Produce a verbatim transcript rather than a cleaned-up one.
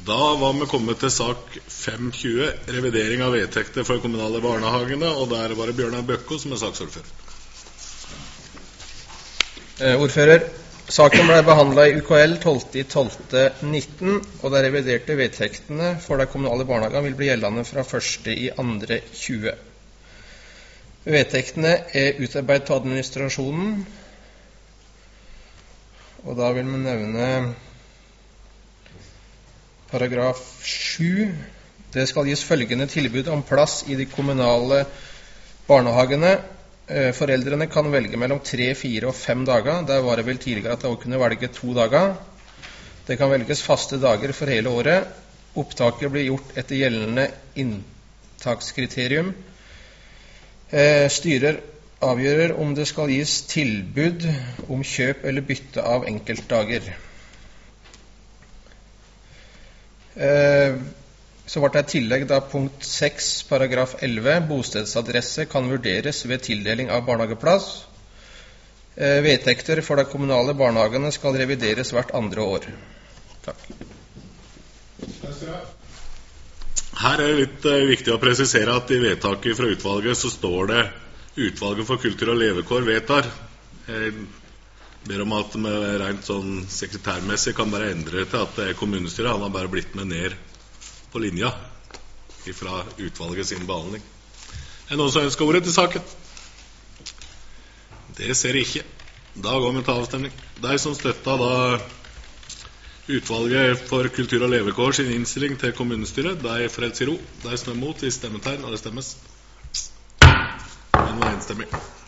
Da var vi kommet til sak fem tjue, revidering av vedtekter for kommunale barnehagene, og der var det Bjørnar Bøkko som er saksordfører. Eh, ordfører, saken ble behandlet i U K L tolvte tolvte nitten, og de reviderte vedtektene for de kommunale barnehagene vil bli gjeldende fra første i andre tjue. Vedtektene er utarbeidet av administrasjonen, og da vil vi nevne paragraf sju. Det skal gis følgende tilbud om plass i de kommunale barnehagene. Foreldrene kan velge mellom tre, fire og fem dager. Der var det vel tidligere at de også kunne velge to dager. Det kan velges faste dager for hele året. Opptaket blir gjort etter gjeldende inntakskriterium. Styrer avgjør om det skal gis tilbud om kjøp eller bytte av enkeltdager. Så ble det et tillegg da punkt seks, paragraf elleve. Bostedsadresse kan vurderes ved tildeling av barnehageplass. Vedtekter for de kommunale barnehagene skal revideres hvert andre år. Takk. Her er det litt uh, viktig å presisere at i vedtaket fra utvalget så står det utvalget for kultur og levekår vedtar. Jeg ber om at vi rent sånn sekretærmessig kan bare endre til at det er kommunestyret. Han har bare blitt med ned på linja fra utvalget sin behandling. Er det noen som ønsker ordet til saken? Det ser jeg ikke. Da går vi til avstemning. De som støtter da utvalget for kultur og levekår sin innstilling til kommunestyret, de frelser ro. De som er mot, de stemmetegn, og det stemmes. Den var enstemmig.